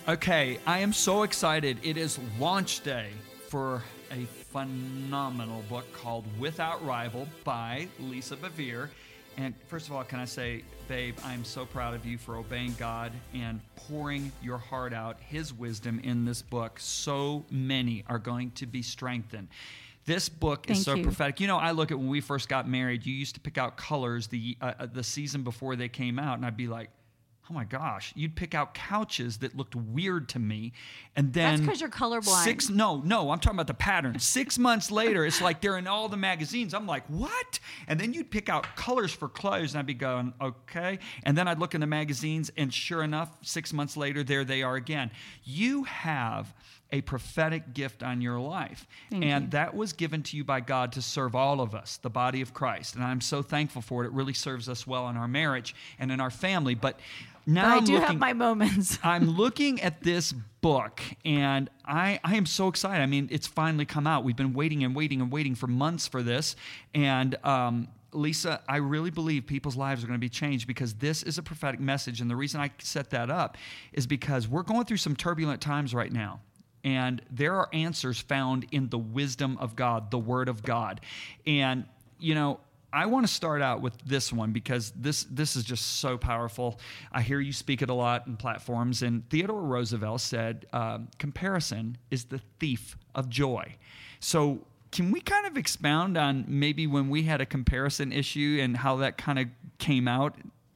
Okay, I am so excited. It is launch day for a phenomenal book called Without Rival by Lisa Bevere. And first of all, can I say, babe, I'm so proud of you for obeying God and pouring your heart out, His wisdom in this book. So many are going to be strengthened. This book is so prophetic. You know, I look at when we first got married, you used to pick out colors the season before they came out, and I'd be like, oh my gosh, you'd pick out couches that looked weird to me. And then that's because you're colorblind. No, I'm talking about the pattern. 6 months later, it's like they're in all the magazines. I'm like, what? And then you'd pick out colors for clothes, and I'd be going, okay. And then I'd look in the magazines, and sure enough, 6 months later, there they are again. You have a prophetic gift on your life. Thank you. That was given to you by God to serve all of us, the body of Christ. And I'm so thankful for it. It really serves us well in our marriage and in our family. But now I do have my moments. I'm looking at this book, and I am so excited. I mean, it's finally come out. We've been waiting and waiting and waiting for months for this. And Lisa, I really believe people's lives are going to be changed because this is a prophetic message. And the reason I set that up is because we're going through some turbulent times right now. And there are answers found in the wisdom of God, the Word of God. And, you know, I want to start out with this one because this is just so powerful. I hear you speak it a lot in platforms. And Theodore Roosevelt said, comparison is the thief of joy. So can we kind of expound on maybe when we had a comparison issue and how that kind of came out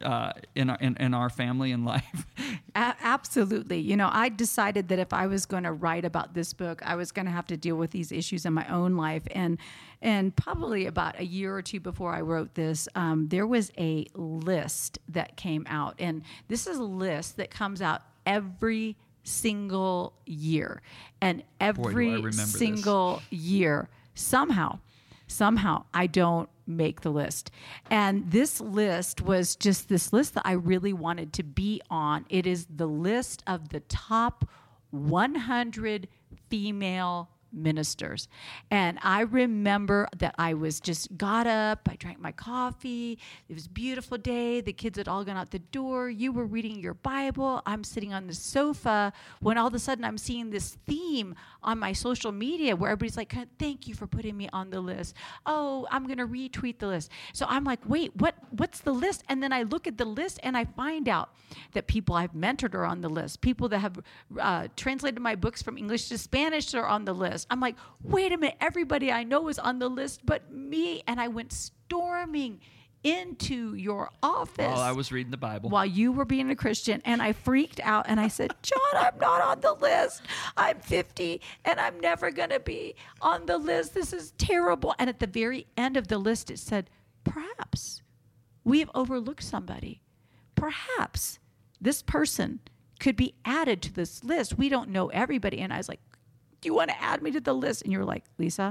in our family and life? Absolutely. You know, I decided that if I was going to write about this book, I was going to have to deal with these issues in my own life. And probably about a year or two before I wrote this, there was a list that came out. And this is a list that comes out every single year. And every single year, somehow I don't make the list. And this list was just this list that I really wanted to be on. It is the list of the top 100 female ministers. And I remember that I was just got up, I drank my coffee, it was a beautiful day, the kids had all gone out the door, you were reading your Bible, I'm sitting on the sofa, when all of a sudden I'm seeing this theme on my social media where everybody's like, thank you for putting me on the list. Oh, I'm going to retweet the list. So I'm like, wait, what's the list? And then I look at the list and I find out that people I've mentored are on the list. People that have translated my books from English to Spanish are on the list. I'm like, wait a minute, everybody I know is on the list but me. And I went storming into your office while I was reading the Bible, while you were being a Christian, and I freaked out and I said, John, I'm not on the list. I'm 50 and I'm never going to be on the list. This is terrible. And at the very end of the list, it said, perhaps we have overlooked somebody. Perhaps this person could be added to this list. We don't know everybody. And I was like, do you want to add me to the list? And you were like, Lisa,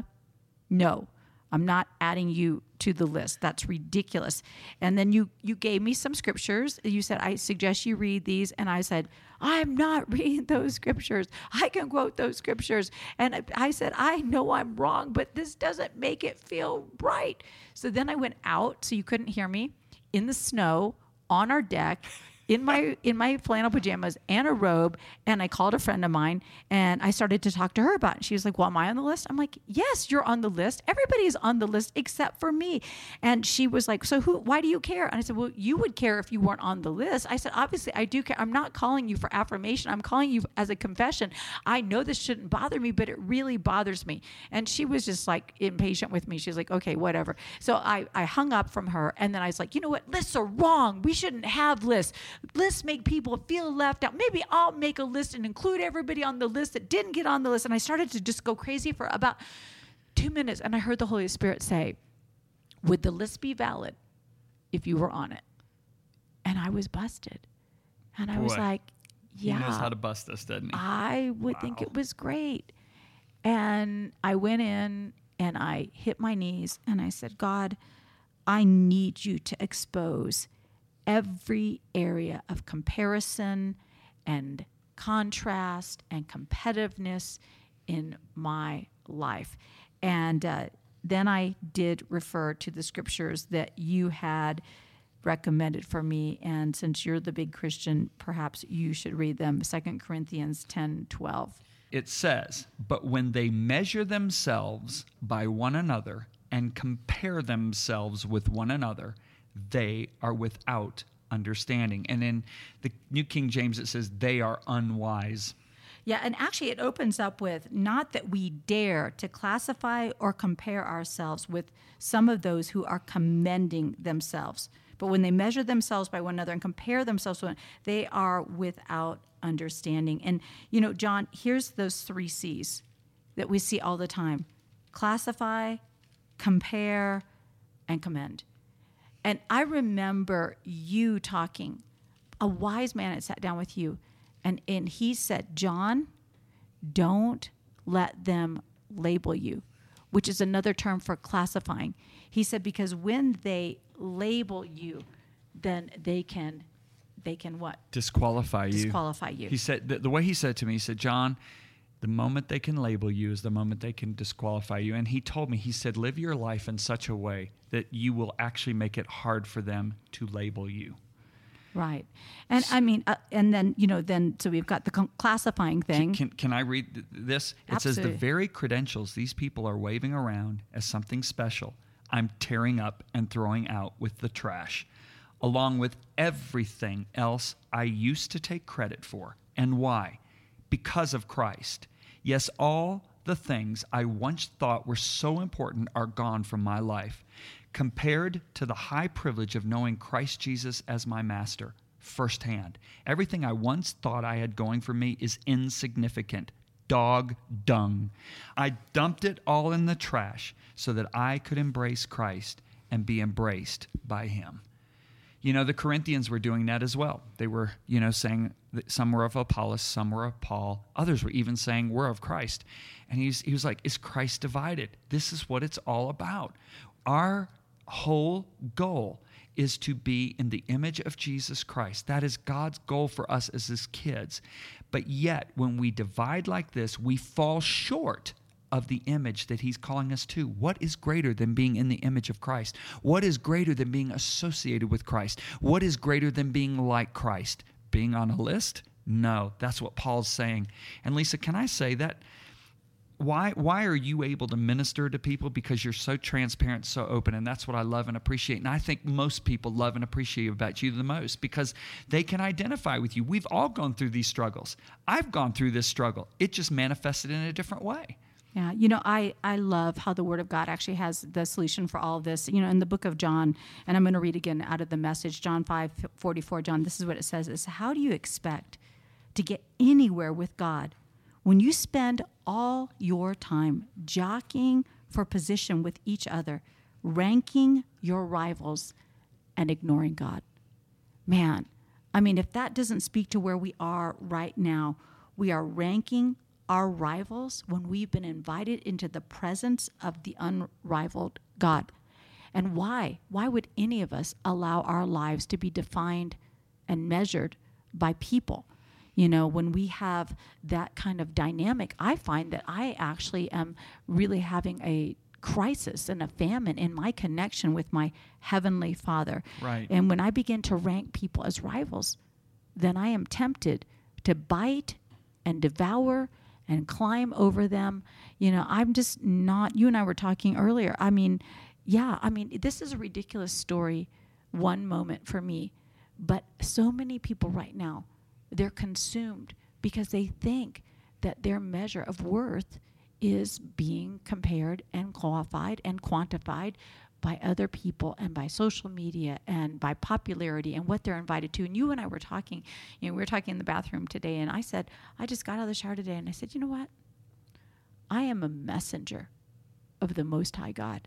no, I'm not adding you to the list. That's ridiculous. And then you gave me some scriptures. You said, I suggest you read these. And I said, I'm not reading those scriptures. I can quote those scriptures. And I said, I know I'm wrong, but this doesn't make it feel right. So then I went out, so you couldn't hear me, in the snow, on our deck, in my flannel pajamas and a robe, and I called a friend of mine and I started to talk to her about it. She was like, well, am I on the list? I'm like, yes, you're on the list. Everybody's on the list except for me. And she was like, so why do you care? And I said, well, you would care if you weren't on the list. I said, obviously I do care. I'm not calling you for affirmation. I'm calling you as a confession. I know this shouldn't bother me, but it really bothers me. And she was just like impatient with me. She was like, okay, whatever. So I hung up from her, and then I was like, you know what? Lists are wrong. We shouldn't have lists. Lists make people feel left out. Maybe I'll make a list and include everybody on the list that didn't get on the list. And I started to just go crazy for about 2 minutes. And I heard the Holy Spirit say, would the list be valid if you were on it? And I was busted. And I was like, yeah. He knows how to bust us, doesn't he? I would think it was great. And I went in and I hit my knees and I said, God, I need you to expose every area of comparison and contrast and competitiveness in my life. And then I did refer to the scriptures that you had recommended for me. And since you're the big Christian, perhaps you should read them. 2 Corinthians 10:12. It says, "But when they measure themselves by one another and compare themselves with one another, they are without understanding." And in the New King James, it says, "They are unwise." Yeah, and actually it opens up with not that we dare to classify or compare ourselves with some of those who are commending themselves. But when they measure themselves by one another and compare themselves with one, they are without understanding. And, you know, John, here's those 3 C's that we see all the time: classify, compare, and commend. And I remember you talking, a wise man had sat down with you, and he said, "John, don't let them label you," which is another term for classifying. He said, because when they label you, then they can what? Disqualify you. Disqualify you. He said, the way he said it to me, he said, "John, the moment they can label you is the moment they can disqualify you." And he told me, he said, "Live your life in such a way that you will actually make it hard for them to label you." Right. And I mean, and then, you know, so we've got the classifying thing. Can I read this? It Absolutely. says, "The very credentials these people are waving around as something special, I'm tearing up and throwing out with the trash, along with everything else I used to take credit for. And why? Because of Christ. Yes, all the things I once thought were so important are gone from my life, compared to the high privilege of knowing Christ Jesus as my master firsthand. Everything I once thought I had going for me is insignificant, dog dung. I dumped it all in the trash so that I could embrace Christ and be embraced by him." You know, the Corinthians were doing that as well. They were, you know, saying that some were of Apollos, some were of Paul. Others were even saying, "We're of Christ." And he was like, is Christ divided? This is what it's all about. Our whole goal is to be in the image of Jesus Christ. That is God's goal for us as his kids. But yet, when we divide like this, we fall short of the image that he's calling us to. What is greater than being in the image of Christ? What is greater than being associated with Christ? What is greater than being like Christ? Being on a list? No, that's what Paul's saying. And Lisa, can I say that? Why are you able to minister to people? Because you're so transparent, so open, and that's what I love and appreciate. And I think most people love and appreciate about you the most because they can identify with you. We've all gone through these struggles. I've gone through this struggle. It just manifested in a different way. Yeah, you know, I love how the Word of God actually has the solution for all of this. You know, in the book of John, and I'm going to read again out of the Message, John 5:44. John, this is what it says: "Is how do you expect to get anywhere with God when you spend all your time jockeying for position with each other, ranking your rivals, and ignoring God?" Man, I mean, if that doesn't speak to where we are right now, we are ranking our rivals when we've been invited into the presence of the unrivaled God. And why? Why would any of us allow our lives to be defined and measured by people? You know, when we have that kind of dynamic, I find that I actually am really having a crisis and a famine in my connection with my Heavenly Father. Right. And when I begin to rank people as rivals, then I am tempted to bite and devour and climb over them. You know, I'm just not, you and I were talking earlier. I mean, yeah, I mean, this is a ridiculous story, one moment for me, but so many people right now, they're consumed because they think that their measure of worth is being compared and qualified and quantified by other people and by social media and by popularity and what they're invited to. And you and I were talking, you know, we were talking in the bathroom today, and I said, I just got out of the shower today, and I said, you know what? I am a messenger of the Most High God.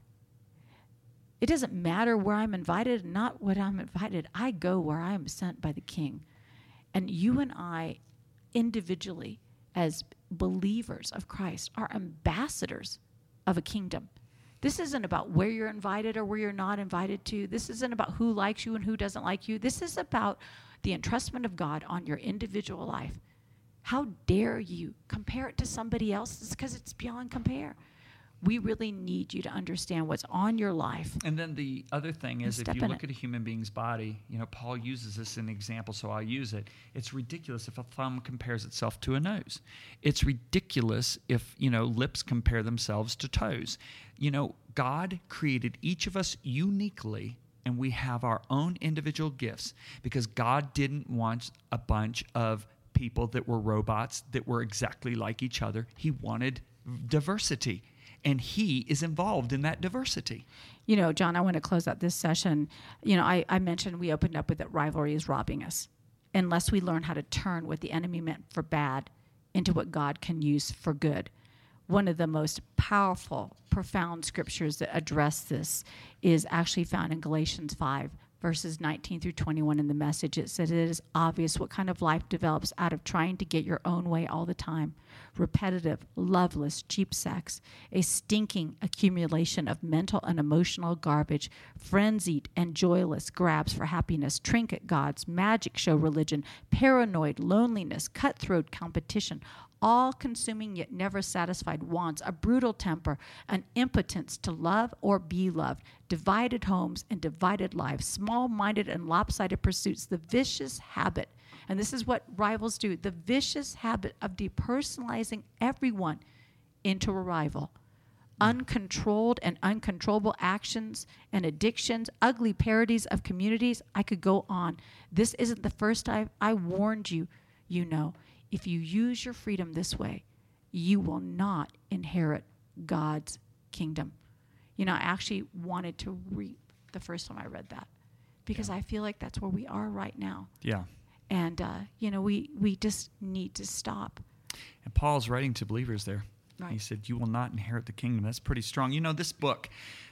It doesn't matter where I'm invited, not what I'm invited. I go where I am sent by the King. And you and I, individually, as believers of Christ, are ambassadors of a kingdom. This isn't about where you're invited or where you're not invited to. This isn't about who likes you and who doesn't like you. This is about the entrustment of God on your individual life. How dare you compare it to somebody else's? Because it's beyond compare. We really need you to understand what's on your life. And then the other thing is, if step you in look it. at a human being's body, Paul uses this as an example, so I'll use it. It's ridiculous if a thumb compares itself to a nose. It's ridiculous if, lips compare themselves to toes. God created each of us uniquely, and we have our own individual gifts because God didn't want a bunch of people that were robots that were exactly like each other. He wanted diversity. And he is involved in that diversity. John, I want to close out this session. I mentioned we opened up with that rivalry is robbing us. Unless we learn how to turn what the enemy meant for bad into what God can use for good. One of the most powerful, profound scriptures that address this is actually found in Galatians 5, verses 19 through 21 in the Message. It says, it is obvious what kind of life develops out of trying to get your own way all the time. Repetitive, loveless, cheap sex, a stinking accumulation of mental and emotional garbage, frenzied and joyless grabs for happiness, trinket gods, magic show religion, paranoid loneliness, cutthroat competition, all-consuming yet never satisfied wants, a brutal temper, an impotence to love or be loved, divided homes and divided lives, small-minded and lopsided pursuits, the vicious habit, and this is what rivals do, the vicious habit of depersonalizing everyone into a rival. Uncontrolled and uncontrollable actions and addictions, ugly parodies of communities. I could go on. This isn't the first time I warned you, if you use your freedom this way, you will not inherit God's kingdom. I actually wanted to reap the first time I read that because I feel like that's where we are right now. Yeah. And, we just need to stop. And Paul's writing to believers there. Right. He said, you will not inherit the kingdom. That's pretty strong. This book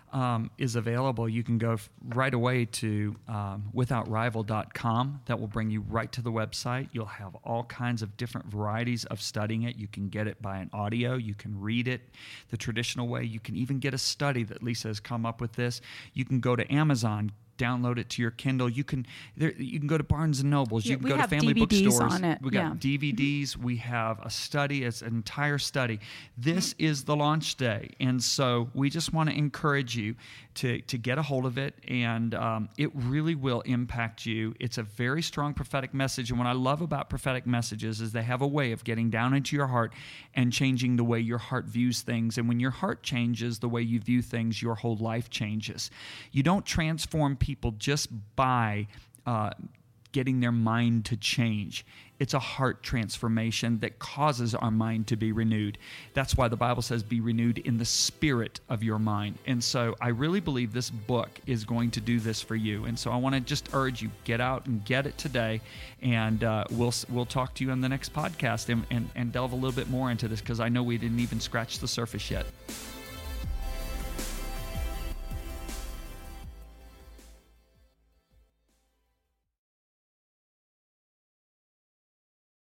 is available. You can go right away to withoutrival.com. That will bring you right to the website. You'll have all kinds of different varieties of studying it. You can get it by an audio. You can read it the traditional way. You can even get a study that Lisa has come up with this. You can go to Amazon, download it to your Kindle. You can go to Barnes and Nobles. Yeah, you can we go to have family DVDs bookstores. on it. We got DVDs. We have a study. It's an entire study. This is the launch day, and so we just want to encourage you to get a hold of it, and it really will impact you. It's a very strong prophetic message, and what I love about prophetic messages is they have a way of getting down into your heart and changing the way your heart views things. And when your heart changes, the way you view things, your whole life changes. You don't transform people just by getting their mind to change. It's a heart transformation that causes our mind to be renewed. That's why the Bible says be renewed in the spirit of your mind. And so I really believe this book is going to do this for you. And so I want to just urge you, get out and get it today. And we'll talk to you on the next podcast and delve a little bit more into this because I know we didn't even scratch the surface yet.